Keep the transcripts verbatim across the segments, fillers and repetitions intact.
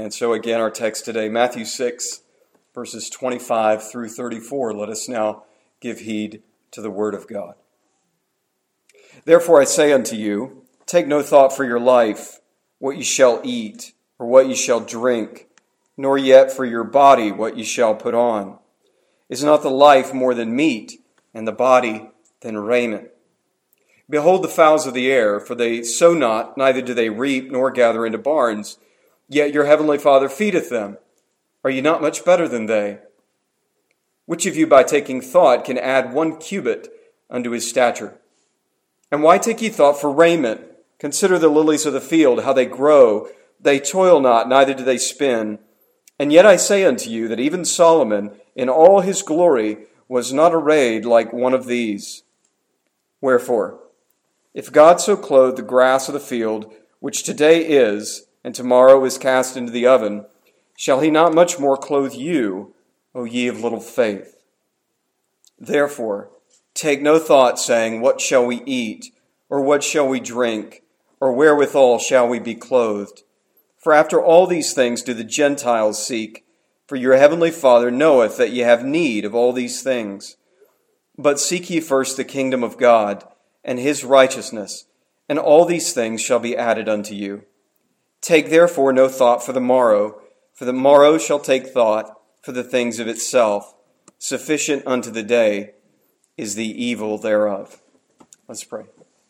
And so again, our text today, Matthew six, verses twenty-five through thirty-four. Let us now give heed to the word of God. Therefore I say unto you, take no thought for your life, what ye shall eat, or what ye shall drink, nor yet for your body what ye shall put on. Is not the life more than meat, and the body than raiment? Behold the fowls of the air, for they sow not, neither do they reap, nor gather into barns, yet your heavenly Father feedeth them. Are ye not much better than they? Which of you by taking thought can add one cubit unto his stature? And why take ye thought for raiment? Consider the lilies of the field, how they grow. They toil not, neither do they spin. And yet I say unto you that even Solomon in all his glory was not arrayed like one of these. Wherefore, if God so clothe the grass of the field, which today is, and tomorrow is cast into the oven, shall he not much more clothe you, O ye of little faith? Therefore, take no thought, saying, what shall we eat, or what shall we drink, or wherewithal shall we be clothed? For after all these things do the Gentiles seek, for your heavenly Father knoweth that ye have need of all these things. But seek ye first the kingdom of God, and his righteousness, and all these things shall be added unto you. Take therefore no thought for the morrow, for the morrow shall take thought for the things of itself. Sufficient unto the day is the evil thereof. Let's pray.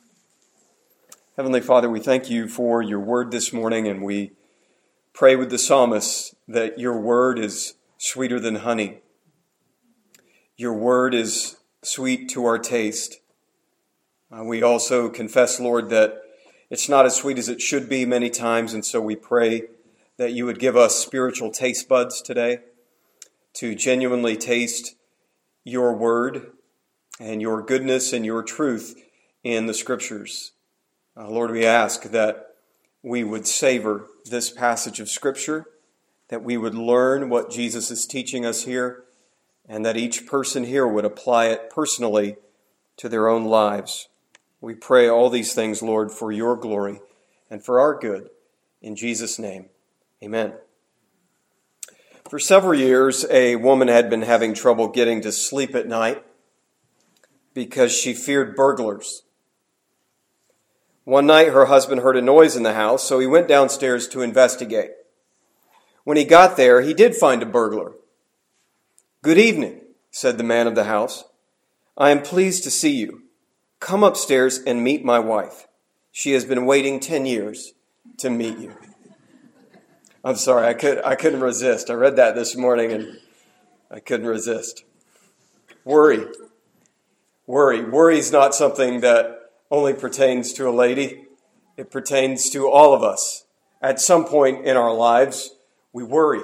Heavenly Father, we thank you for your word this morning, and we pray with the psalmist that your word is sweeter than honey. Your word is sweet to our taste. Uh, we also confess, Lord, that it's not as sweet as it should be many times, and so we pray that you would give us spiritual taste buds today to genuinely taste your word and your goodness and your truth in the Scriptures. Uh, Lord, we ask that we would savor this passage of Scripture, that we would learn what Jesus is teaching us here, and that each person here would apply it personally to their own lives. We pray all these things, Lord, for your glory and for our good. In Jesus' name, amen. For several years, a woman had been having trouble getting to sleep at night because she feared burglars. One night, her husband heard a noise in the house, so he went downstairs to investigate. When he got there, he did find a burglar. "Good evening," said the man of the house. "I am pleased to see you. Come upstairs and meet my wife. She has been waiting ten years to meet you." I'm sorry, I could I couldn't resist. I read that this morning and I couldn't resist. Worry. Worry. Worry is not something that only pertains to a lady. It pertains to all of us. At some point in our lives, we worry.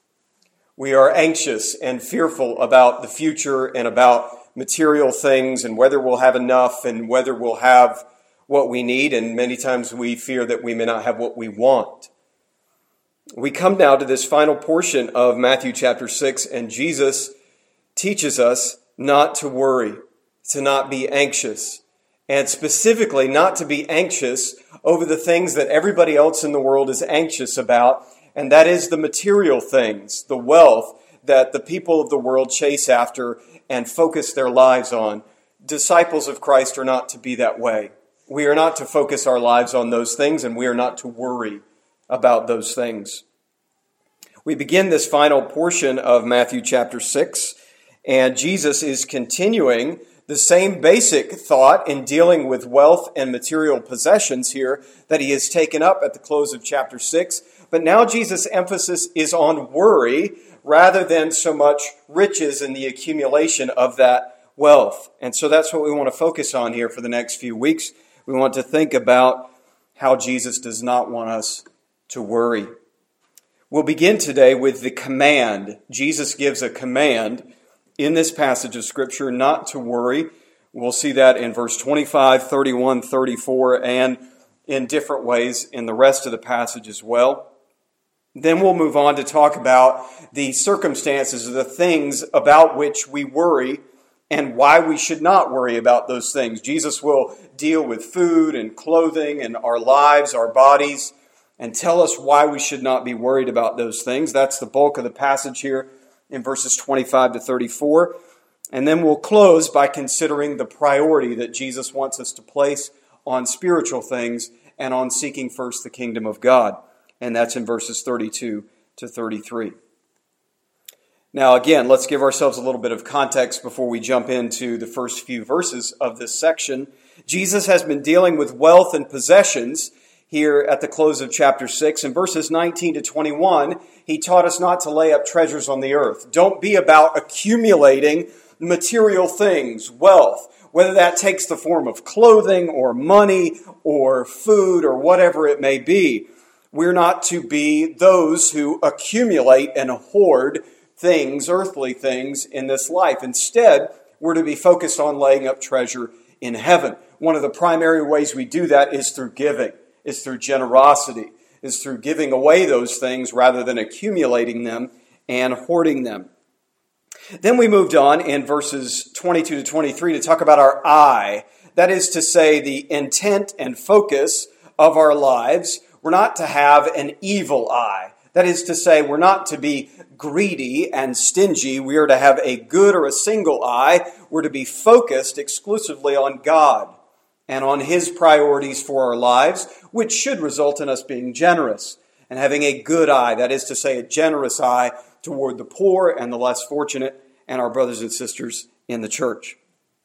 We are anxious and fearful about the future and about material things and whether we'll have enough and whether we'll have what we need. And many times we fear that we may not have what we want. We come now to this final portion of Matthew chapter six, and Jesus teaches us not to worry, to not be anxious, and specifically not to be anxious over the things that everybody else in the world is anxious about, and that is the material things, the wealth that the people of the world chase after and focus their lives on. Disciples of Christ are not to be that way. We are not to focus our lives on those things, and we are not to worry about those things. We begin this final portion of Matthew chapter six, and Jesus is continuing the same basic thought in dealing with wealth and material possessions here that he has taken up at the close of chapter six. But now Jesus' emphasis is on worry rather than so much riches and the accumulation of that wealth. And so that's what we want to focus on here for the next few weeks. We want to think about how Jesus does not want us to worry. We'll begin today with the command. Jesus gives a command in this passage of Scripture not to worry. We'll see that in verse twenty-five, thirty-one, thirty-four, and in different ways in the rest of the passage as well. Then we'll move on to talk about the circumstances, the things about which we worry and why we should not worry about those things. Jesus will deal with food and clothing and our lives, our bodies, and tell us why we should not be worried about those things. That's the bulk of the passage here in verses twenty-five to thirty-four. And then we'll close by considering the priority that Jesus wants us to place on spiritual things and on seeking first the kingdom of God. And that's in verses thirty-two to thirty-three. Now again, let's give ourselves a little bit of context before we jump into the first few verses of this section. Jesus has been dealing with wealth and possessions here at the close of chapter six. In verses nineteen to twenty-one, he taught us not to lay up treasures on the earth. Don't be about accumulating material things, wealth, whether that takes the form of clothing or money or food or whatever it may be. We're not to be those who accumulate and hoard things, earthly things in this life. Instead, we're to be focused on laying up treasure in heaven. One of the primary ways we do that is through giving, is through generosity, is through giving away those things rather than accumulating them and hoarding them. Then we moved on in verses twenty-two to twenty-three to talk about our eye. That is to say, the intent and focus of our lives. We're not to have an evil eye. That is to say, we're not to be greedy and stingy. We are to have a good or a single eye. We're to be focused exclusively on God and on His priorities for our lives, which should result in us being generous and having a good eye. That is to say, a generous eye toward the poor and the less fortunate and our brothers and sisters in the church.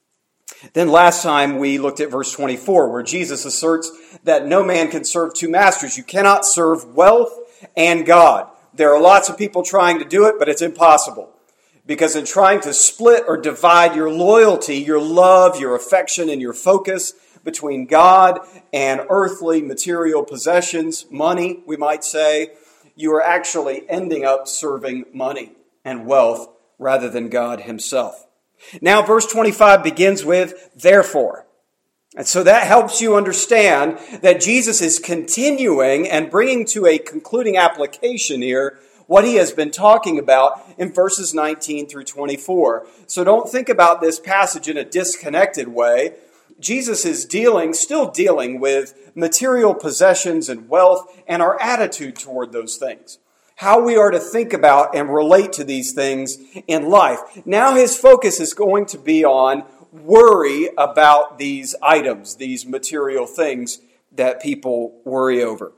Then last time we looked at verse twenty-four, where Jesus asserts that no man can serve two masters. You cannot serve wealth and God. There are lots of people trying to do it, but it's impossible. Because in trying to split or divide your loyalty, your love, your affection, and your focus between God and earthly material possessions, money, we might say, you are actually ending up serving money and wealth rather than God Himself. Now, verse twenty-five begins with, therefore. And so that helps you understand that Jesus is continuing and bringing to a concluding application here what He has been talking about in verses nineteen through twenty-four. So don't think about this passage in a disconnected way. Jesus is dealing, still dealing with material possessions and wealth and our attitude toward those things. How we are to think about and relate to these things in life. Now His focus is going to be on worry about these items, these material things that people worry over.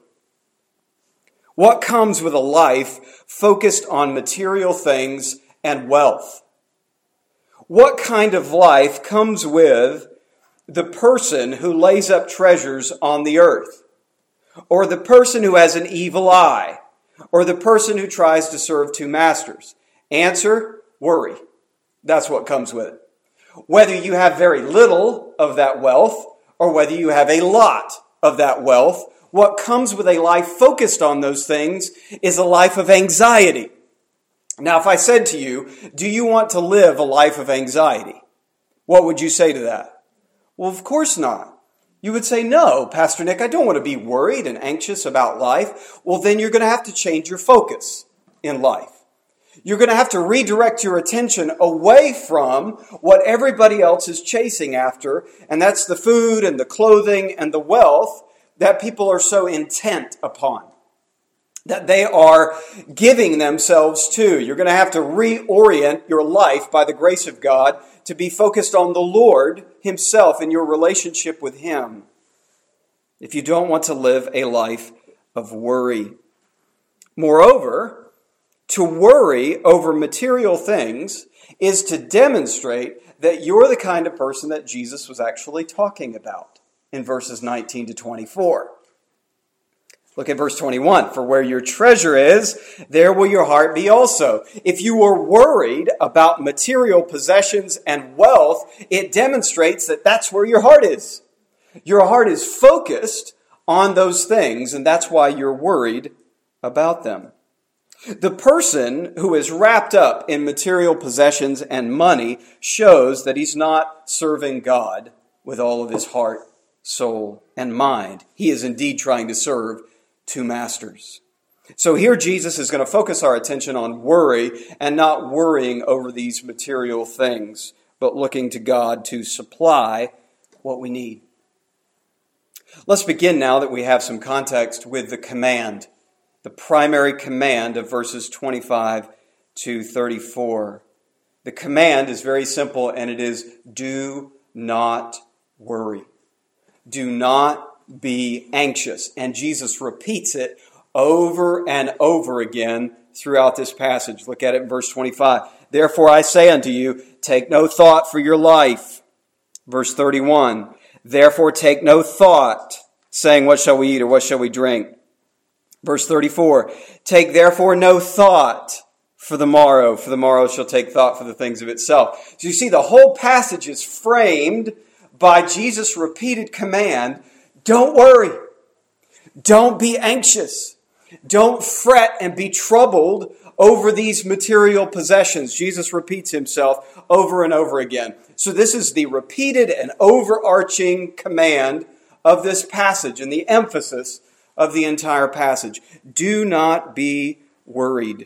What comes with a life focused on material things and wealth? What kind of life comes with the person who lays up treasures on the earth? Or the person who has an evil eye? Or the person who tries to serve two masters? Answer, worry. That's what comes with it. Whether you have very little of that wealth or whether you have a lot of that wealth, what comes with a life focused on those things is a life of anxiety. Now, if I said to you, do you want to live a life of anxiety? What would you say to that? Well, of course not. You would say, no, Pastor Nick, I don't want to be worried and anxious about life. Well, then you're going to have to change your focus in life. You're going to have to redirect your attention away from what everybody else is chasing after, and that's the food and the clothing and the wealth that people are so intent upon, that they are giving themselves to. You're going to have to reorient your life by the grace of God to be focused on the Lord Himself and your relationship with Him, if you don't want to live a life of worry. Moreover, to worry over material things is to demonstrate that you're the kind of person that Jesus was actually talking about in verses nineteen to twenty-four. Look at verse twenty-one. For where your treasure is, there will your heart be also. If you are worried about material possessions and wealth, it demonstrates that that's where your heart is. Your heart is focused on those things, and that's why you're worried about them. The person who is wrapped up in material possessions and money shows that he's not serving God with all of his heart, soul, and mind. He is indeed trying to serve two masters. So here Jesus is going to focus our attention on worry and not worrying over these material things, but looking to God to supply what we need. Let's begin now that we have some context with the command, the primary command of verses twenty-five to thirty-four. The command is very simple, and it is, do not worry. Do not be anxious. And Jesus repeats it over and over again throughout this passage. Look at it in verse twenty-five. Therefore I say unto you, take no thought for your life. Verse thirty-one. Therefore take no thought, saying, what shall we eat or what shall we drink? Verse thirty-four. Take therefore no thought for the morrow, for the morrow shall take thought for the things of itself. So you see, the whole passage is framed by Jesus' repeated command, don't worry. Don't be anxious. Don't fret and be troubled over these material possessions. Jesus repeats himself over and over again. So this is the repeated and overarching command of this passage and the emphasis of the entire passage. Do not be worried.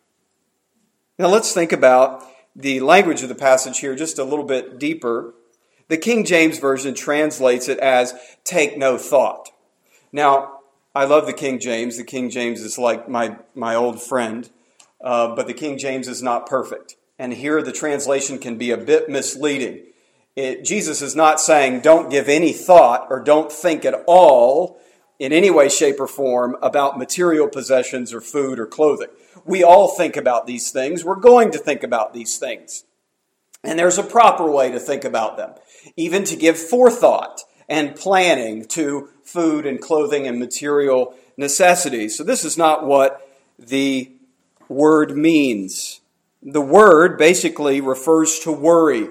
Now let's think about the language of the passage here just a little bit deeper. The King James Version translates it as take no thought. Now, I love the King James. The King James is like my, my old friend, uh, but the King James is not perfect. And here the translation can be a bit misleading. It, Jesus is not saying don't give any thought or don't think at all in any way, shape, or form about material possessions or food or clothing. We all think about these things. We're going to think about these things. And there's a proper way to think about them, even to give forethought and planning to food and clothing and material necessities. So this is not what the word means. The word basically refers to worry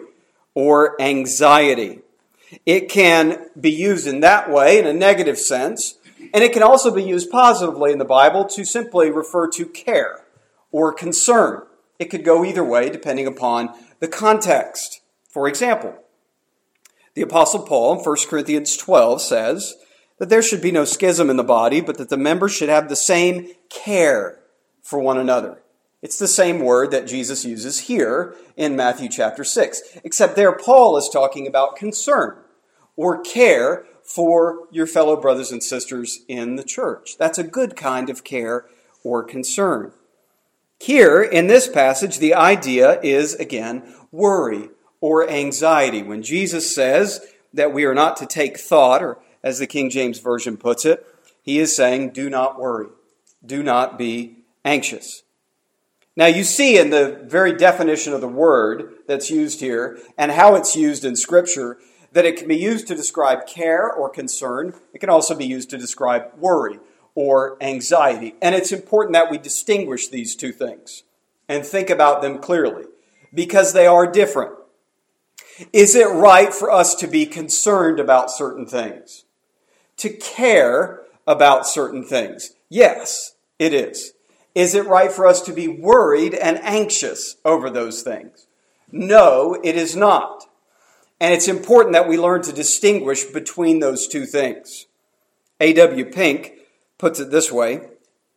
or anxiety. It can be used in that way, in a negative sense, and it can also be used positively in the Bible to simply refer to care or concern. It could go either way depending upon the context. For example, the Apostle Paul in First Corinthians twelve says that there should be no schism in the body, but that the members should have the same care for one another. It's the same word that Jesus uses here in Matthew chapter six, except there Paul is talking about concern or care for your fellow brothers and sisters in the church. That's a good kind of care or concern. Here, in this passage, the idea is, again, worry or anxiety. When Jesus says that we are not to take thought, or as the King James Version puts it, he is saying, do not worry. Do not be anxious. Now, you see in the very definition of the word that's used here and how it's used in Scripture that it can be used to describe care or concern. It can also be used to describe worry or anxiety. And it's important that we distinguish these two things and think about them clearly because they are different. Is it right for us to be concerned about certain things? To care about certain things? Yes, it is. Is it right for us to be worried and anxious over those things? No, it is not. And it's important that we learn to distinguish between those two things. A W Pink puts it this way.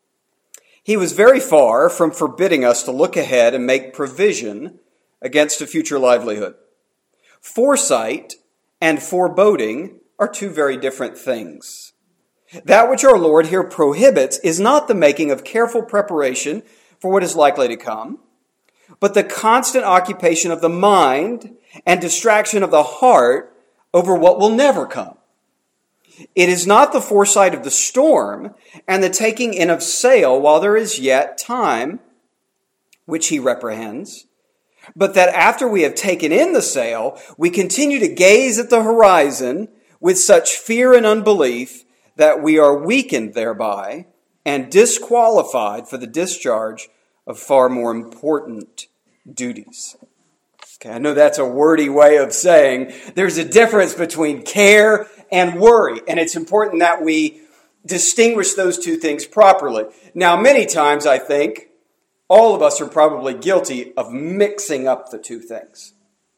He was very far from forbidding us to look ahead and make provision against a future livelihood. Foresight and foreboding are two very different things. That which our Lord here prohibits is not the making of careful preparation for what is likely to come, but the constant occupation of the mind and distraction of the heart over what will never come. It is not the foresight of the storm and the taking in of sail while there is yet time, which he reprehends, but that after we have taken in the sail, we continue to gaze at the horizon with such fear and unbelief that we are weakened thereby and disqualified for the discharge of far more important duties. Okay, I know that's a wordy way of saying there's a difference between care and worry, and it's important that we distinguish those two things properly. Now, many times I think all of us are probably guilty of mixing up the two things.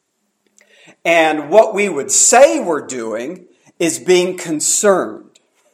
And what we would say we're doing is being concerned.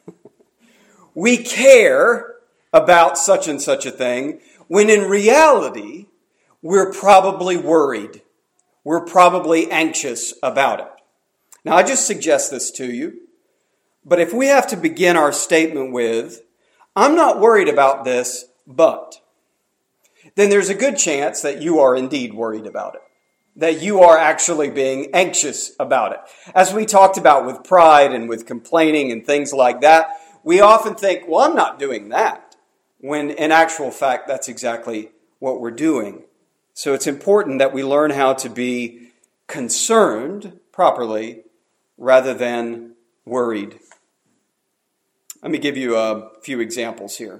We care about such and such a thing, when in reality, we're probably worried. We're probably anxious about it. Now, I just suggest this to you. But if we have to begin our statement with, I'm not worried about this, but, then there's a good chance that you are indeed worried about it. That you are actually being anxious about it. As we talked about with pride and with complaining and things like that, we often think, well, I'm not doing that. When in actual fact, that's exactly what we're doing. So it's important that we learn how to be concerned properly rather than worried. Let me give you a few examples here.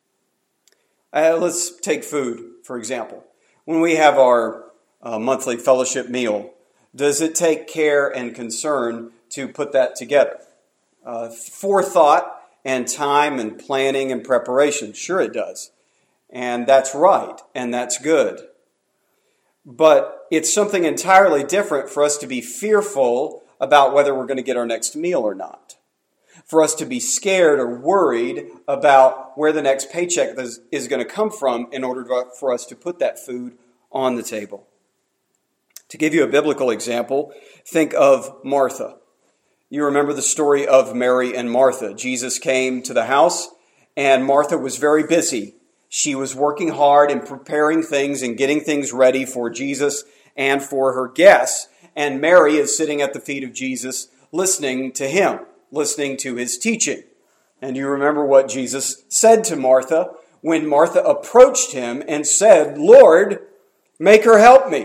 Uh, let's take food, for example. When we have our uh, monthly fellowship meal, does it take care and concern to put that together? Uh, forethought and time and planning and preparation. Sure it does. And that's right, and that's good. But it's something entirely different for us to be fearful about whether we're going to get our next meal or not. For us to be scared or worried about where the next paycheck is, is going to come from in order to, for us to put that food on the table. To give you a biblical example, think of Martha. You remember the story of Mary and Martha. Jesus came to the house, and Martha was very busy. She was working hard and preparing things and getting things ready for Jesus and for her guests. And Mary is sitting at the feet of Jesus, listening to him, listening to his teaching. And you remember what Jesus said to Martha when Martha approached him and said, "Lord, make her help me."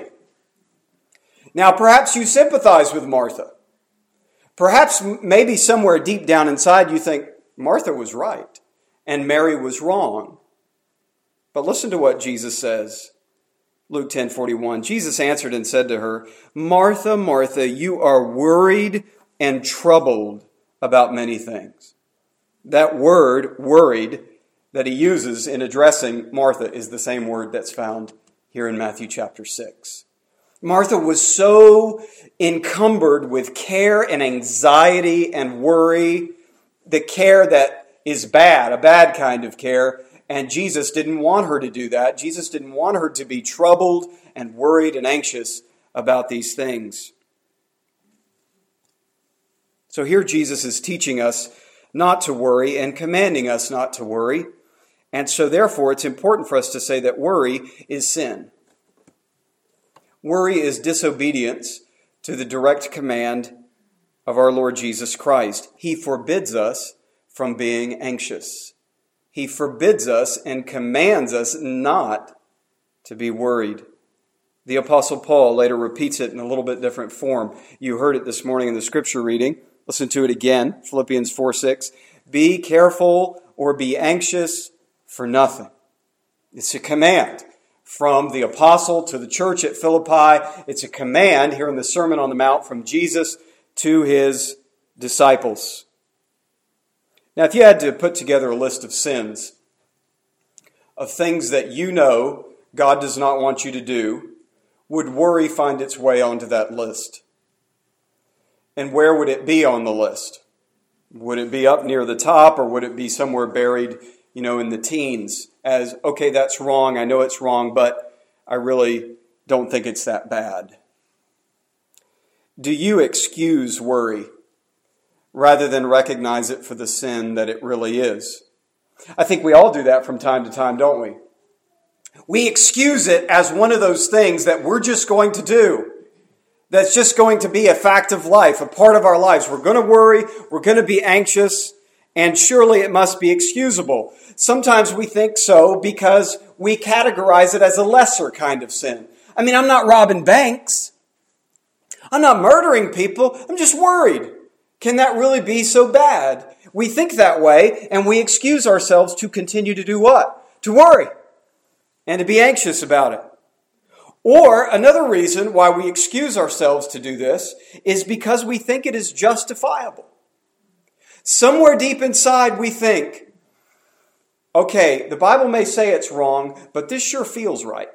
Now, perhaps you sympathize with Martha. Perhaps maybe somewhere deep down inside you think Martha was right and Mary was wrong. But listen to what Jesus says. Luke ten forty-one. Jesus answered and said to her, "Martha, Martha, you are worried and troubled about many things." That word, worried, that he uses in addressing Martha is the same word that's found here in Matthew chapter six. Martha was so encumbered with care and anxiety and worry, the care that is bad, a bad kind of care, and Jesus didn't want her to do that. Jesus didn't want her to be troubled and worried and anxious about these things. So here Jesus is teaching us not to worry and commanding us not to worry. And so therefore it's important for us to say that worry is sin. Worry is disobedience to the direct command of our Lord Jesus Christ. He forbids us from being anxious. He forbids us and commands us not to be worried. The Apostle Paul later repeats it in a little bit different form. You heard it this morning in the scripture reading. Listen to it again, Philippians four six. Be careful or be anxious for nothing. It's a command from the apostle to the church at Philippi. It's a command here in the Sermon on the Mount from Jesus to his disciples. Now, if you had to put together a list of sins, of things that you know God does not want you to do, would worry find its way onto that list? And where would it be on the list? Would it be up near the top, or would it be somewhere buried, you know, in the teens as, okay, that's wrong, I know it's wrong, but I really don't think it's that bad? Do you excuse worry rather than recognize it for the sin that it really is? I think we all do that from time to time, don't we? We excuse it as one of those things that we're just going to do. That's just going to be a fact of life, a part of our lives. We're going to worry, we're going to be anxious, and surely it must be excusable. Sometimes we think so because we categorize it as a lesser kind of sin. I mean, I'm not robbing banks. I'm not murdering people. I'm just worried. Can that really be so bad? We think that way, and we excuse ourselves to continue to do what? To worry and to be anxious about it. Or another reason why we excuse ourselves to do this is because we think it is justifiable. Somewhere deep inside we think, okay, the Bible may say it's wrong, but this sure feels right.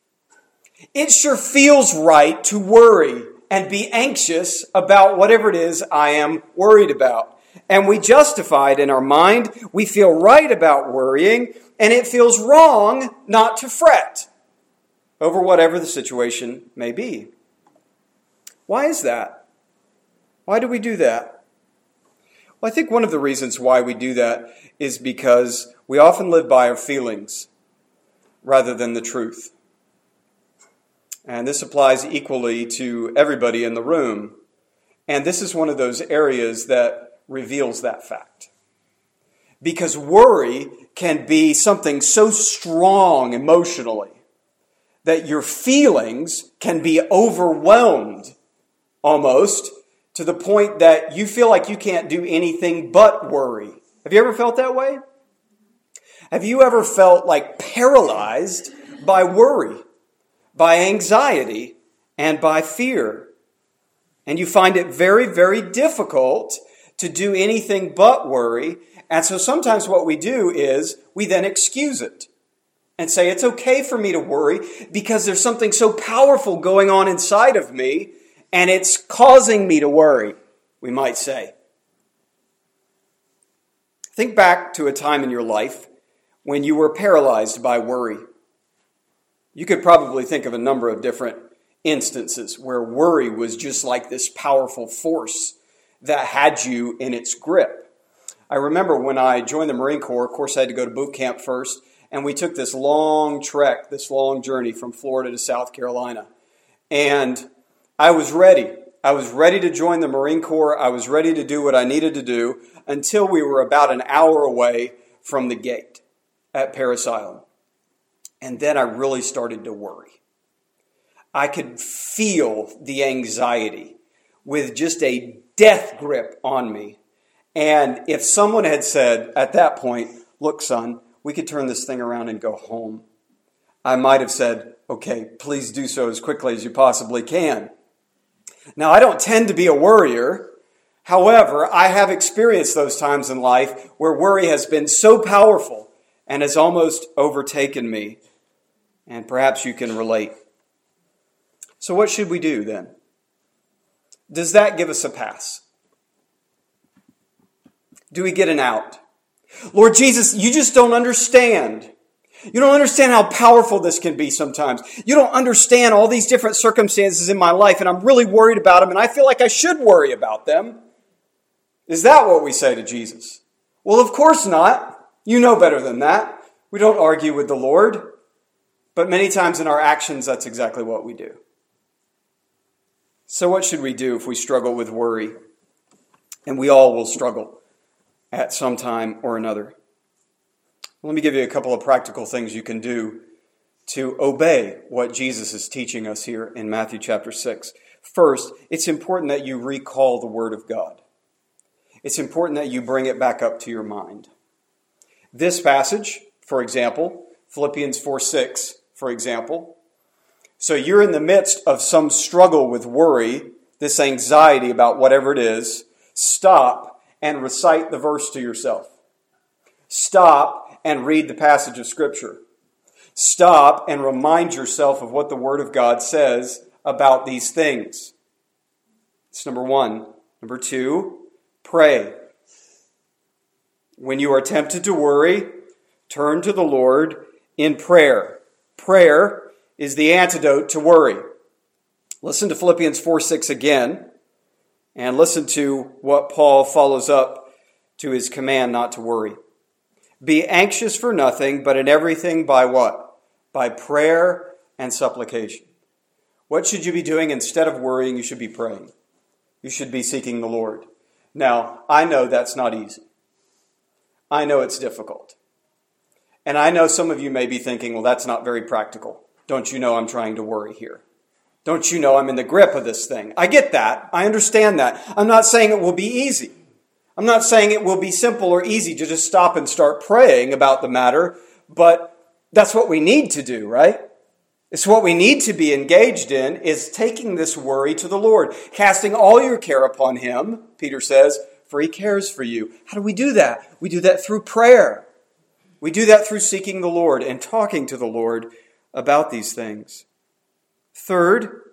It sure feels right to worry and be anxious about whatever it is I am worried about. And we justify it in our mind. We feel right about worrying, and it feels wrong not to fret over whatever the situation may be. Why is that? Why do we do that? Well, I think one of the reasons why we do that is because we often live by our feelings rather than the truth. And this applies equally to everybody in the room. And this is one of those areas that reveals that fact. Because worry can be something so strong emotionally that your feelings can be overwhelmed almost to the point that you feel like you can't do anything but worry. Have you ever felt that way? Have you ever felt like paralyzed by worry, by anxiety, and by fear? And you find it very, very difficult to do anything but worry. And so sometimes what we do is we then excuse it and say, it's okay for me to worry because there's something so powerful going on inside of me and it's causing me to worry, we might say. Think back to a time in your life when you were paralyzed by worry. You could probably think of a number of different instances where worry was just like this powerful force that had you in its grip. I remember when I joined the Marine Corps, of course I had to go to boot camp first, and we took this long trek, this long journey from Florida to South Carolina. And I was ready. I was ready to join the Marine Corps. I was ready to do what I needed to do until we were about an hour away from the gate at Parris Island. And then I really started to worry. I could feel the anxiety with just a death grip on me. And if someone had said at that point, look, son, we could turn this thing around and go home, I might have said, okay, please do so as quickly as you possibly can. Now, I don't tend to be a worrier. However, I have experienced those times in life where worry has been so powerful and has almost overtaken me. And perhaps you can relate. So what should we do then? Does that give us a pass? Do we get an out? Lord Jesus, you just don't understand. You don't understand how powerful this can be sometimes. You don't understand all these different circumstances in my life, and I'm really worried about them, and I feel like I should worry about them. Is that what we say to Jesus? Well, of course not. You know better than that. We don't argue with the Lord. But many times in our actions, that's exactly what we do. So what should we do if we struggle with worry? And we all will struggle at some time or another. Let me give you a couple of practical things you can do to obey what Jesus is teaching us here in Matthew chapter six. First, it's important that you recall the Word of God. It's important that you bring it back up to your mind. This passage, for example, Philippians four six, for example. So you're in the midst of some struggle with worry, this anxiety about whatever it is. Stop and recite the verse to yourself. Stop and read the passage of Scripture. Stop and remind yourself of what the Word of God says about these things. It's number one. Number two, pray. When you are tempted to worry, turn to the Lord in prayer. Prayer is the antidote to worry. Listen to Philippians four six again, and listen to what Paul follows up to his command not to worry. Be anxious for nothing, but in everything by what? By prayer and supplication. What should you be doing instead of worrying? You should be praying. You should be seeking the Lord. Now, I know that's not easy. I know it's difficult. And I know some of you may be thinking, well, that's not very practical. Don't you know I'm trying to worry here? Don't you know I'm in the grip of this thing? I get that. I understand that. I'm not saying it will be easy. I'm not saying it will be simple or easy to just stop and start praying about the matter, but that's what we need to do, right? It's what we need to be engaged in, is taking this worry to the Lord, casting all your care upon Him, Peter says, for He cares for you. How do we do that? We do that through prayer. We do that through seeking the Lord and talking to the Lord about these things. Third,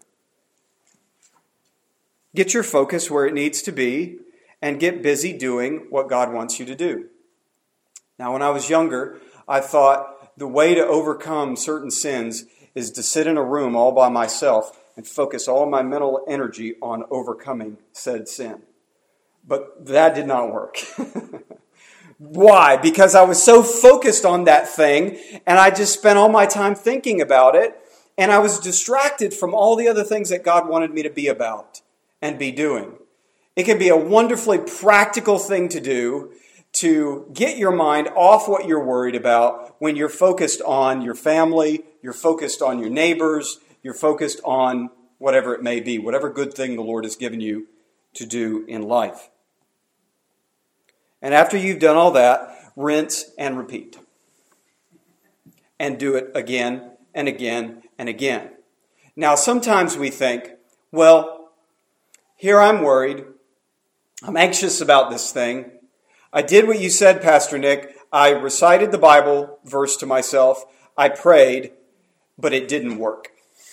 get your focus where it needs to be and get busy doing what God wants you to do. Now, when I was younger, I thought the way to overcome certain sins is to sit in a room all by myself and focus all my mental energy on overcoming said sin. But that did not work. Why? Because I was so focused on that thing, and I just spent all my time thinking about it, and I was distracted from all the other things that God wanted me to be about and be doing. It can be a wonderfully practical thing to do to get your mind off what you're worried about when you're focused on your family, you're focused on your neighbors, you're focused on whatever it may be, whatever good thing the Lord has given you to do in life. And after you've done all that, rinse and repeat. And do it again and again and again. Now, sometimes we think, well, here I'm worried. I'm anxious about this thing. I did what you said, Pastor Nick. I recited the Bible verse to myself. I prayed, but it didn't work.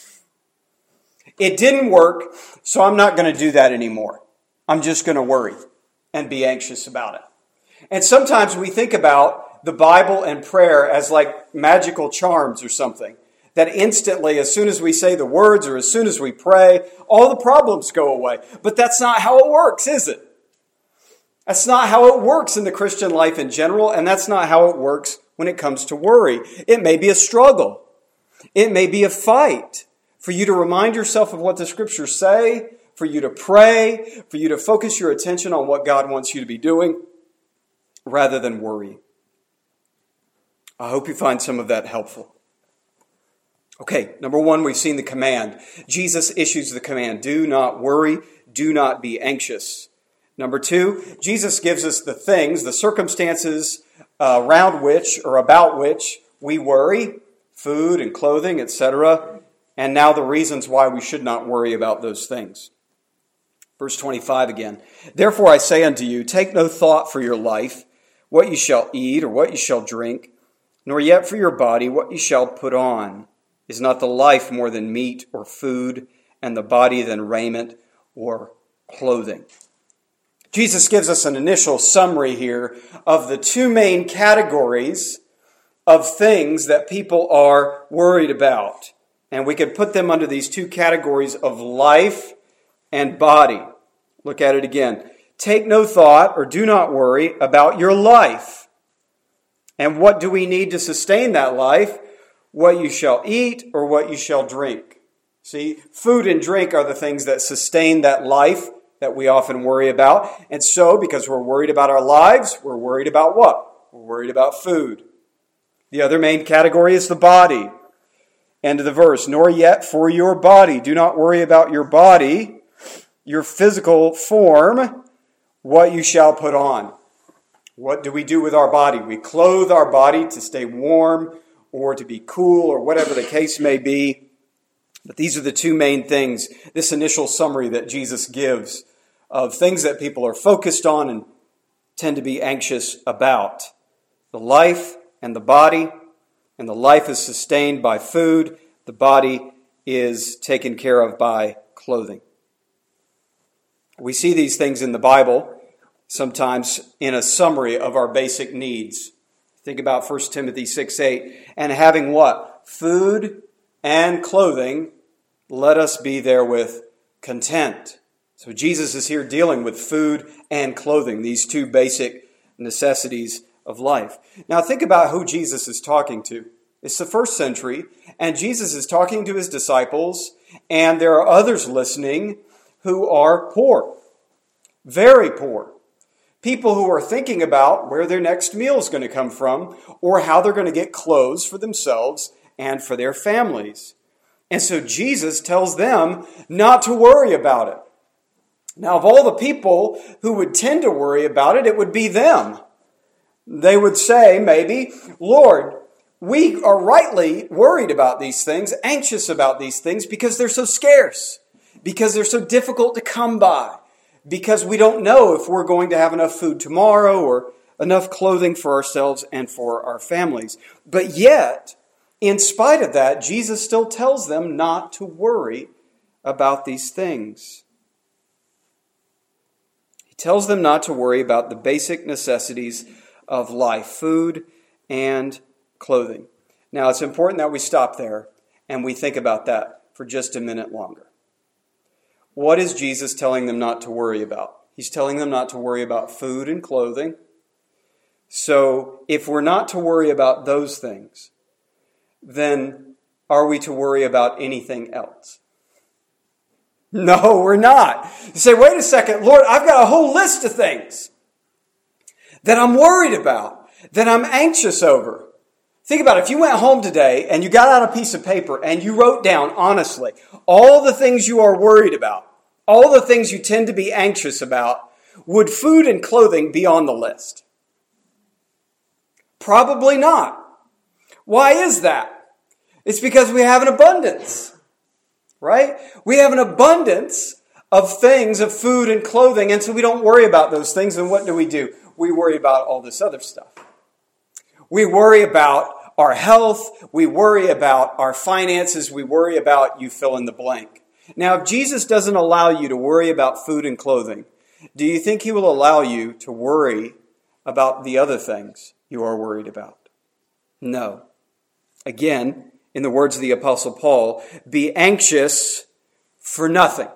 It didn't work, so I'm not going to do that anymore. I'm just going to worry and be anxious about it. And sometimes we think about the Bible and prayer as like magical charms or something. That instantly, as soon as we say the words or as soon as we pray, all the problems go away. But that's not how it works, is it? That's not how it works in the Christian life in general, and that's not how it works when it comes to worry. It may be a struggle. It may be a fight for you to remind yourself of what the Scriptures say, for you to pray, for you to focus your attention on what God wants you to be doing, rather than worry. I hope you find some of that helpful. Okay, number one, we've seen the command. Jesus issues the command, do not worry, do not be anxious. Number two, Jesus gives us the things, the circumstances uh, around which or about which we worry, food and clothing, et cetera, and now the reasons why we should not worry about those things. Verse twenty-five again. Therefore I say unto you, take no thought for your life, what you shall eat or what you shall drink, nor yet for your body what you shall put on. Is not the life more than meat or food, and the body than raiment or clothing? Jesus gives us an initial summary here of the two main categories of things that people are worried about. And we could put them under these two categories of life and body. Look at it again. Take no thought or do not worry about your life. And what do we need to sustain that life? What you shall eat or what you shall drink. See, food and drink are the things that sustain that life that we often worry about. And so, because we're worried about our lives, we're worried about what? We're worried about food. The other main category is the body. End of the verse. Nor yet for your body. Do not worry about your body, your physical form, what you shall put on. What do we do with our body? We clothe our body to stay warm or to be cool or whatever the case may be. But these are the two main things, this initial summary that Jesus gives of things that people are focused on and tend to be anxious about. The life and the body, and the life is sustained by food. The body is taken care of by clothing. We see these things in the Bible sometimes in a summary of our basic needs. Think about First Timothy six eight. And having what? Food and clothing, let us be therewith content. So Jesus is here dealing with food and clothing, these two basic necessities of life. Now think about who Jesus is talking to. It's the first century, and Jesus is talking to his disciples, and there are others listening who are poor, very poor. People who are thinking about where their next meal is going to come from or how they're going to get clothes for themselves and for their families. And so Jesus tells them not to worry about it. Now, of all the people who would tend to worry about it, it would be them. They would say, maybe, Lord, we are rightly worried about these things, anxious about these things because they're so scarce, because they're so difficult to come by, because we don't know if we're going to have enough food tomorrow or enough clothing for ourselves and for our families. But yet, in spite of that, Jesus still tells them not to worry about these things. He tells them not to worry about the basic necessities of life, food and clothing. Now, it's important that we stop there and we think about that for just a minute longer. What is Jesus telling them not to worry about? He's telling them not to worry about food and clothing. So if we're not to worry about those things, then are we to worry about anything else? No, we're not. You say, wait a second, Lord, I've got a whole list of things that I'm worried about, that I'm anxious over. Think about it. If you went home today and you got out a piece of paper and you wrote down, honestly, all the things you are worried about, all the things you tend to be anxious about, would food and clothing be on the list? Probably not. Why is that? It's because we have an abundance, right? We have an abundance of things, of food and clothing, and so we don't worry about those things. And what do we do? We worry about all this other stuff. We worry about our health. We worry about our finances. We worry about you fill in the blank. Now, if Jesus doesn't allow you to worry about food and clothing, do you think he will allow you to worry about the other things you are worried about? No. Again, in the words of the Apostle Paul, be anxious for nothing.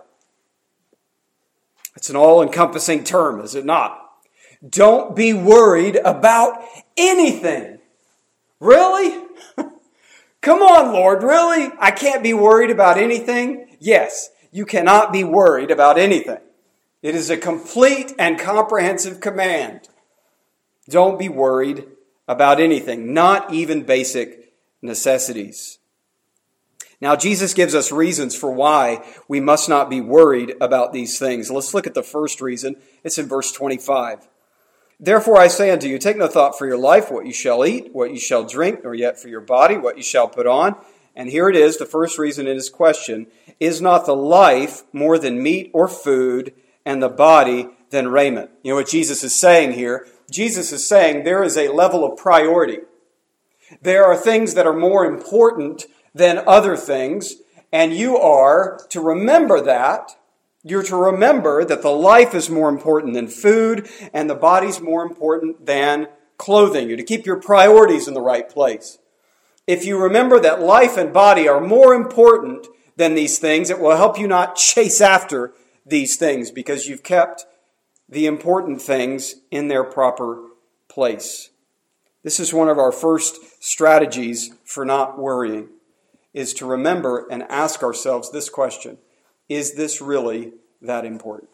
It's an all-encompassing term, is it not? Don't be worried about anything. Really? Come on, Lord, really? I can't be worried about anything? Yes, you cannot be worried about anything. It is a complete and comprehensive command. Don't be worried about anything, not even basic necessities. Now, Jesus gives us reasons for why we must not be worried about these things. Let's look at the first reason. It's in verse twenty-five. Therefore I say unto you, take no thought for your life, what you shall eat, what you shall drink, nor yet for your body, what you shall put on. And here it is, the first reason in his question. Is not the life more than meat or food, and the body than raiment? You know what Jesus is saying here? Jesus is saying there is a level of priority. There are things that are more important than other things, and you are to remember that. You're to remember that the life is more important than food, and the body's more important than clothing. You're to keep your priorities in the right place. If you remember that life and body are more important than these things, it will help you not chase after these things because you've kept the important things in their proper place. This is one of our first strategies for not worrying, is to remember and ask ourselves this question: is this really that important?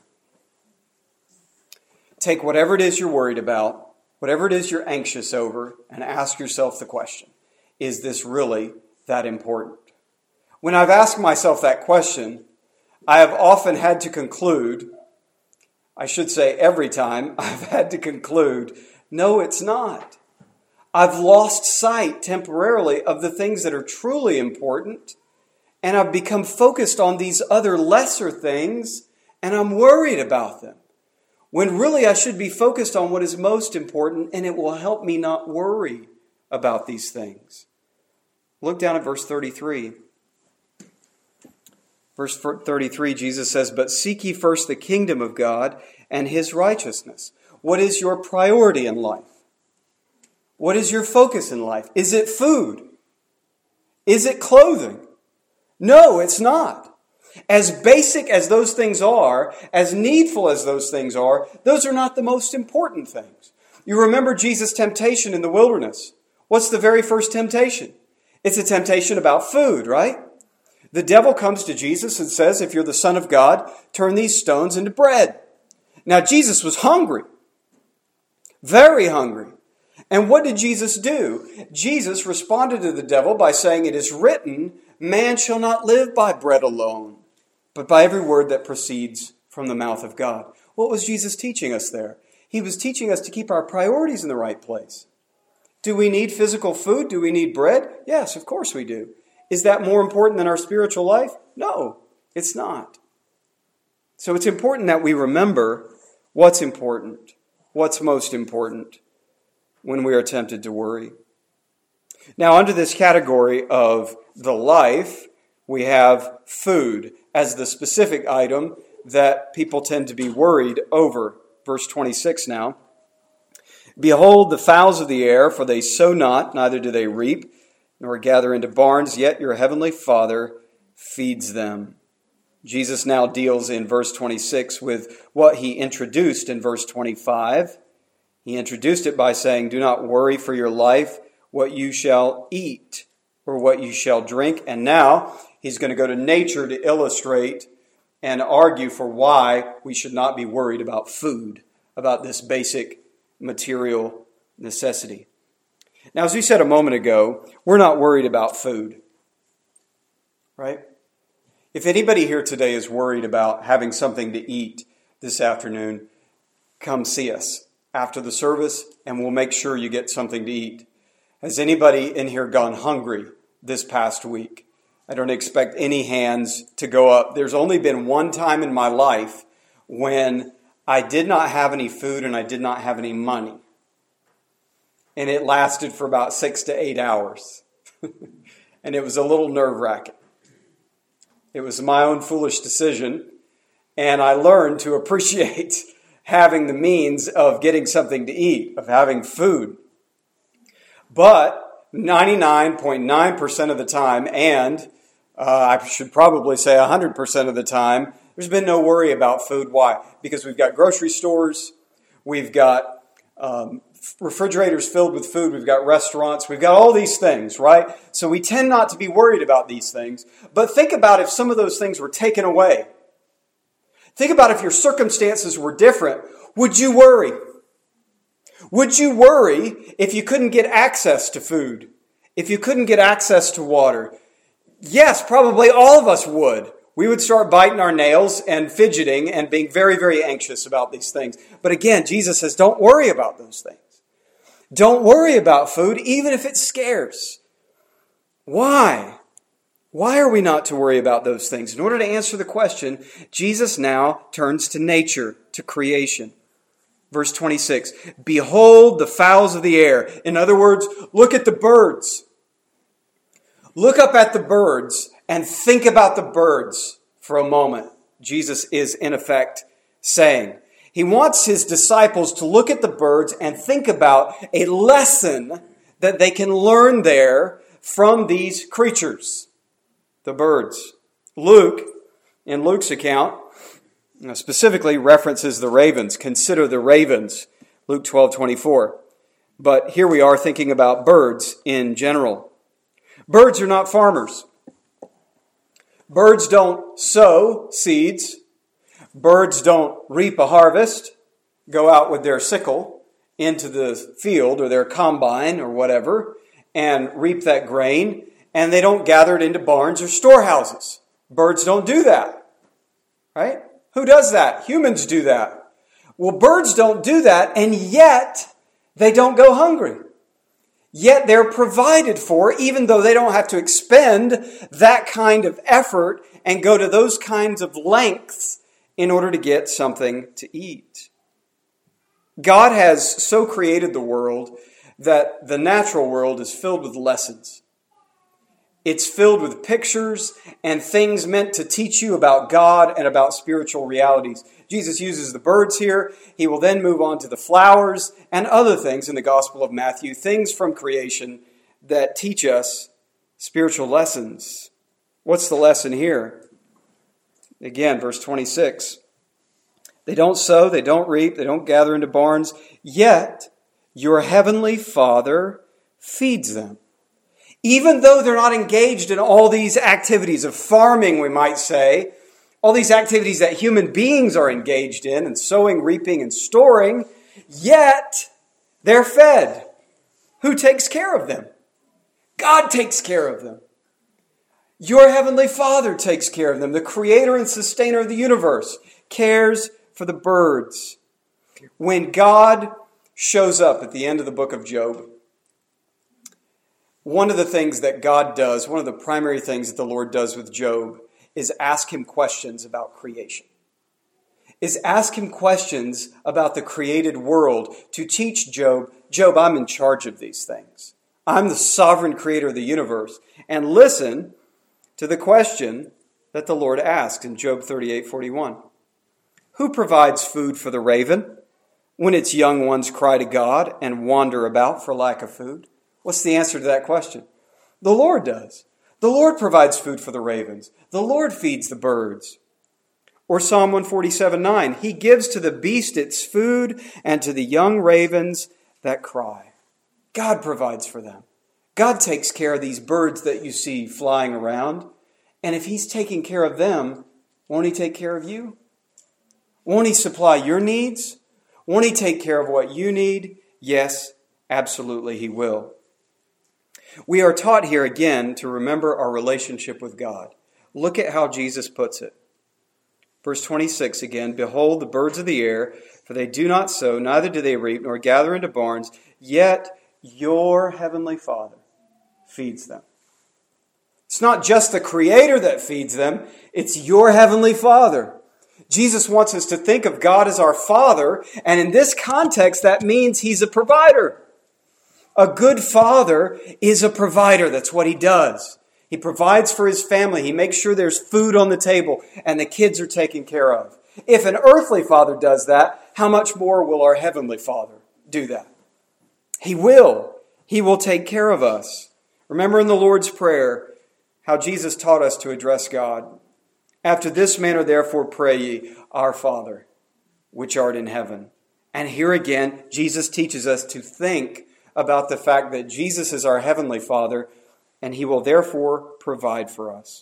Take whatever it is you're worried about, whatever it is you're anxious over, and ask yourself the question: is this really that important? When I've asked myself that question, I have often had to conclude, I should say every time, I've had to conclude, no, it's not. I've lost sight temporarily of the things that are truly important, and I've become focused on these other lesser things, and I'm worried about them. When really I should be focused on what is most important, and it will help me not worry about these things. Look down at verse thirty-three. Verse thirty-three, Jesus says, "But seek ye first the kingdom of God and his righteousness." What is your priority in life? What is your focus in life? Is it food? Is it clothing? No, it's not. As basic as those things are, as needful as those things are, those are not the most important things. You remember Jesus' temptation in the wilderness. What's the very first temptation? It's a temptation about food, right? The devil comes to Jesus and says, if you're the Son of God, turn these stones into bread. Now, Jesus was hungry, very hungry. And what did Jesus do? Jesus responded to the devil by saying, it is written, man shall not live by bread alone, but by every word that proceeds from the mouth of God. What was Jesus teaching us there? He was teaching us to keep our priorities in the right place. Do we need physical food? Do we need bread? Yes, of course we do. Is that more important than our spiritual life? No, it's not. So it's important that we remember what's important, what's most important when we are tempted to worry. Now, under this category of the life, we have food as the specific item that people tend to be worried over. Verse twenty-six now. Behold the fowls of the air, for they sow not, neither do they reap, nor gather into barns, yet your heavenly Father feeds them. Jesus now deals in verse twenty-six with what he introduced in verse twenty-five. He introduced it by saying, do not worry for your life, what you shall eat or what you shall drink. And now he's going to go to nature to illustrate and argue for why we should not be worried about food, about this basic material necessity. Now, as we said a moment ago, we're not worried about food, right? If anybody here today is worried about having something to eat this afternoon, come see us after the service and we'll make sure you get something to eat. Has anybody in here gone hungry this past week? I don't expect any hands to go up. There's only been one time in my life when I did not have any food and I did not have any money. And it lasted for about six to eight hours. And it was a little nerve-wracking. It was my own foolish decision. And I learned to appreciate having the means of getting something to eat, of having food. But ninety-nine point nine percent of the time, and uh, I should probably say one hundred percent of the time, there's been no worry about food. Why? Because we've got grocery stores, we've got um, refrigerators filled with food, we've got restaurants, we've got all these things, right? So we tend not to be worried about these things. But think about if some of those things were taken away. Think about if your circumstances were different. Would you worry? Would you worry if you couldn't get access to food? If you couldn't get access to water? Yes, probably all of us would. We would start biting our nails and fidgeting and being very, very anxious about these things. But again, Jesus says, don't worry about those things. Don't worry about food, even if it's scarce. Why? Why are we not to worry about those things? In order to answer the question, Jesus now turns to nature, to creation. Verse twenty-six, behold the fowls of the air. In other words, look at the birds. Look up at the birds and think about the birds for a moment. Jesus is, in effect, saying. He wants his disciples to look at the birds and think about a lesson that they can learn there from these creatures. The birds. Luke, in Luke's account, specifically references the ravens. Consider the ravens, Luke twelve twenty-four. But here we are thinking about birds in general. Birds are not farmers. Birds don't sow seeds. Birds don't reap a harvest, go out with their sickle into the field or their combine or whatever and reap that grain. And they don't gather it into barns or storehouses. Birds don't do that, right? Who does that? Humans do that. Well, birds don't do that, and yet they don't go hungry. Yet they're provided for, even though they don't have to expend that kind of effort and go to those kinds of lengths in order to get something to eat. God has so created the world that the natural world is filled with lessons. It's filled with pictures and things meant to teach you about God and about spiritual realities. Jesus uses the birds here. He will then move on to the flowers and other things in the Gospel of Matthew, things from creation that teach us spiritual lessons. What's the lesson here? Again, verse twenty-six. They don't sow, they don't reap, they don't gather into barns, yet your heavenly Father feeds them. Even though they're not engaged in all these activities of farming, we might say, all these activities that human beings are engaged in, and sowing, reaping, and storing, yet they're fed. Who takes care of them? God takes care of them. Your heavenly Father takes care of them. The creator and sustainer of the universe cares for the birds. When God shows up at the end of the book of Job, one of the things that God does, one of the primary things that the Lord does with Job is ask him questions about creation. Is ask him questions about the created world to teach Job, Job, I'm in charge of these things. I'm the sovereign creator of the universe. And listen to the question that the Lord asks in Job thirty-eight forty-one. Who provides food for the raven when its young ones cry to God and wander about for lack of food? What's the answer to that question? The Lord does. The Lord provides food for the ravens. The Lord feeds the birds. Or Psalm one forty-seven nine, He gives to the beast its food and to the young ravens that cry. God provides for them. God takes care of these birds that you see flying around. And if He's taking care of them, won't He take care of you? Won't He supply your needs? Won't He take care of what you need? Yes, absolutely He will. We are taught here again to remember our relationship with God. Look at how Jesus puts it. Verse twenty-six again, Behold the birds of the air, for they do not sow, neither do they reap, nor gather into barns, yet your heavenly Father feeds them. It's not just the Creator that feeds them, it's your heavenly Father. Jesus wants us to think of God as our Father, and in this context, that means He's a provider. A good father is a provider. That's what he does. He provides for his family. He makes sure there's food on the table and the kids are taken care of. If an earthly father does that, how much more will our heavenly Father do that? He will. He will take care of us. Remember in the Lord's Prayer how Jesus taught us to address God. After this manner, therefore, pray ye, Our Father, which art in heaven. And here again, Jesus teaches us to think about the fact that Jesus is our heavenly Father, and He will therefore provide for us.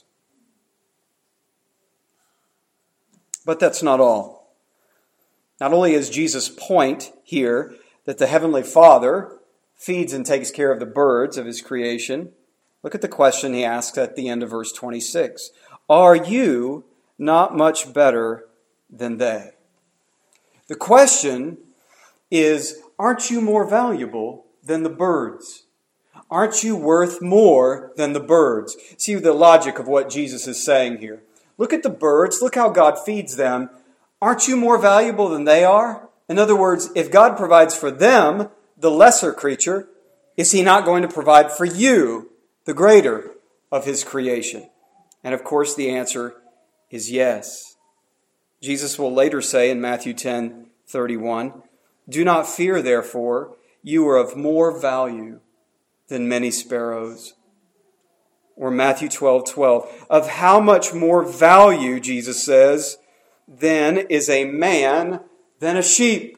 But that's not all. Not only is Jesus' point here that the heavenly Father feeds and takes care of the birds of His creation, look at the question He asks at the end of verse twenty-six. Are you not much better than they? The question is, aren't you more valuable than the birds? Aren't you worth more than the birds? See the logic of what Jesus is saying here. Look at the birds. Look how God feeds them. Aren't you more valuable than they are? In other words, if God provides for them, the lesser creature, is He not going to provide for you, the greater of His creation? And of course, the answer is yes. Jesus will later say in Matthew ten thirty-one, Do not fear, therefore, you are of more value than many sparrows. Or Matthew twelve twelve, of how much more value, Jesus says, then is a man than a sheep.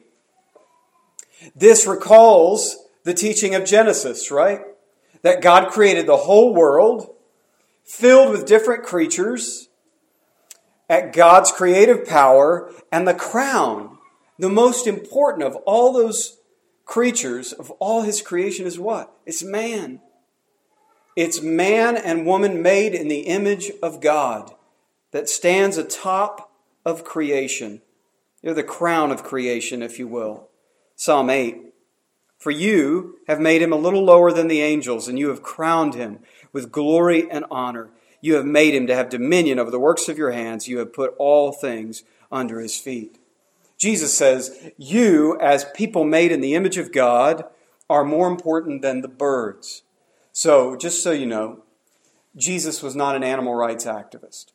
This recalls the teaching of Genesis, right? That God created the whole world, filled with different creatures, at God's creative power, and the crown, the most important of all those creatures, of all His creation, is what? It's man. It's man and woman made in the image of God that stands atop of creation. They're the crown of creation, if you will. Psalm eight. For you have made Him a little lower than the angels, and you have crowned Him with glory and honor. You have made Him to have dominion over the works of your hands. You have put all things under His feet. Jesus says, you, as people made in the image of God, are more important than the birds. So, just so you know, Jesus was not an animal rights activist.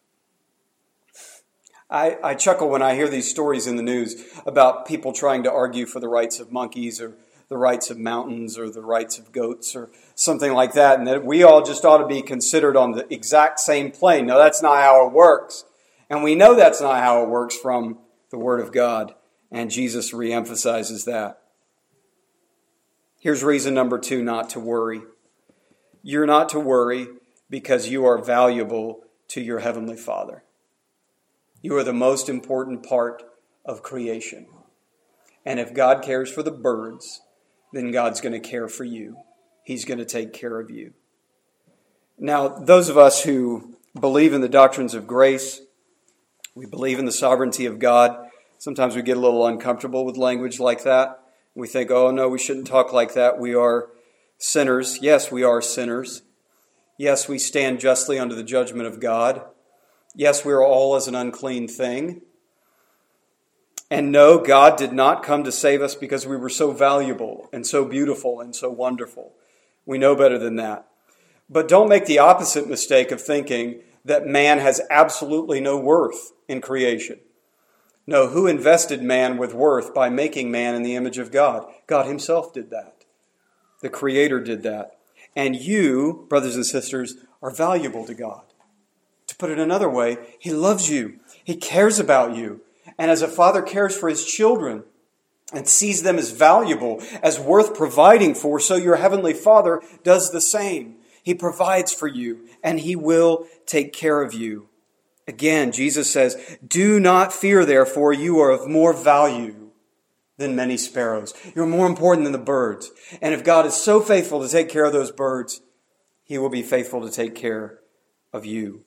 I, I chuckle when I hear these stories in the news about people trying to argue for the rights of monkeys or the rights of mountains or the rights of goats or something like that, and that we all just ought to be considered on the exact same plane. No, that's not how it works. And we know that's not how it works from the Word of God, and Jesus reemphasizes that. Here's reason number two not to worry. You're not to worry because you are valuable to your Heavenly Father. You are the most important part of creation. And if God cares for the birds, then God's going to care for you. He's going to take care of you. Now, those of us who believe in the doctrines of grace, we believe in the sovereignty of God, sometimes we get a little uncomfortable with language like that. We think, oh, no, we shouldn't talk like that. We are sinners. Yes, we are sinners. Yes, we stand justly under the judgment of God. Yes, we are all as an unclean thing. And no, God did not come to save us because we were so valuable and so beautiful and so wonderful. We know better than that. But don't make the opposite mistake of thinking that man has absolutely no worth in creation. No, who invested man with worth by making man in the image of God? God Himself did that. The Creator did that. And you, brothers and sisters, are valuable to God. To put it another way, He loves you. He cares about you. And as a father cares for his children and sees them as valuable, as worth providing for, so your heavenly Father does the same. He provides for you, and He will take care of you. Again, Jesus says, "Do not fear, therefore, you are of more value than many sparrows." You're more important than the birds. And if God is so faithful to take care of those birds, He will be faithful to take care of you.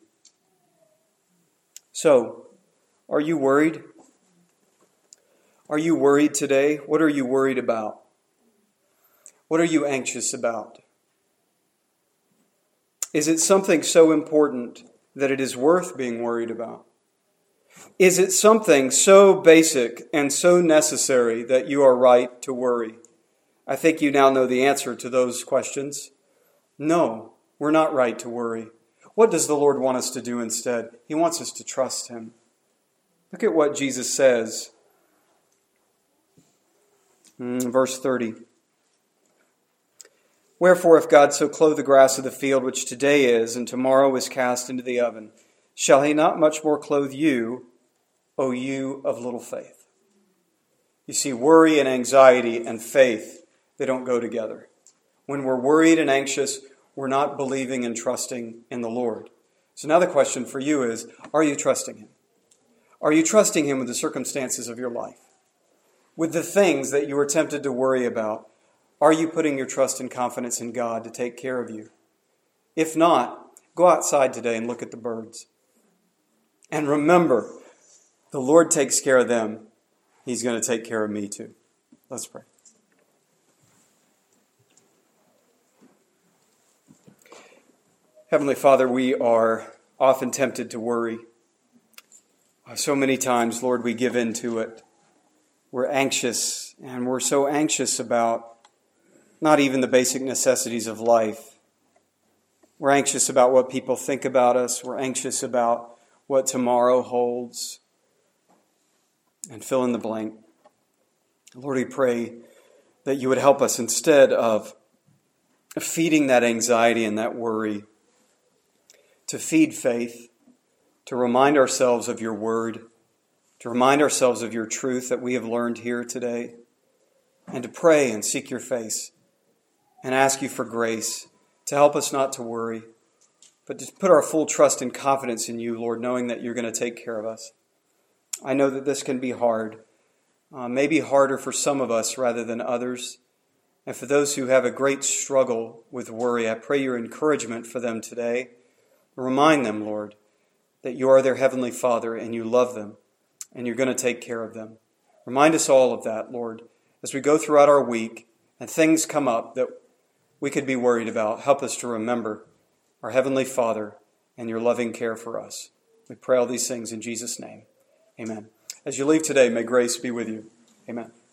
So, are you worried? Are you worried today? What are you worried about? What are you anxious about? Is it something so important that it is worth being worried about? Is it something so basic and so necessary that you are right to worry? I think you now know the answer to those questions. No, we're not right to worry. What does the Lord want us to do instead? He wants us to trust Him. Look at what Jesus says. Mm, verse thirty. "Wherefore, if God so clothe the grass of the field, which today is, and tomorrow is cast into the oven, shall He not much more clothe you, O you of little faith?" You see, worry and anxiety and faith, they don't go together. When we're worried and anxious, we're not believing and trusting in the Lord. So now the question for you is, are you trusting Him? Are you trusting Him with the circumstances of your life? With the things that you are tempted to worry about? Are you putting your trust and confidence in God to take care of you? If not, go outside today and look at the birds. And remember, the Lord takes care of them. He's going to take care of me too. Let's pray. Heavenly Father, we are often tempted to worry. So many times, Lord, we give in to it. We're anxious, and we're so anxious about not even the basic necessities of life. We're anxious about what people think about us. We're anxious about what tomorrow holds. And fill in the blank. Lord, we pray that you would help us instead of feeding that anxiety and that worry, to feed faith, to remind ourselves of your word, to remind ourselves of your truth that we have learned here today, and to pray and seek your face and ask you for grace to help us not to worry, but to put our full trust and confidence in you, Lord, knowing that you're going to take care of us. I know that this can be hard, uh, maybe harder for some of us rather than others. And for those who have a great struggle with worry, I pray your encouragement for them today. Remind them, Lord, that you are their heavenly Father and you love them and you're going to take care of them. Remind us all of that, Lord, as we go throughout our week and things come up that we could be worried about. Help us to remember our heavenly Father and your loving care for us. We pray all these things in Jesus' name. Amen. As you leave today, may grace be with you. Amen.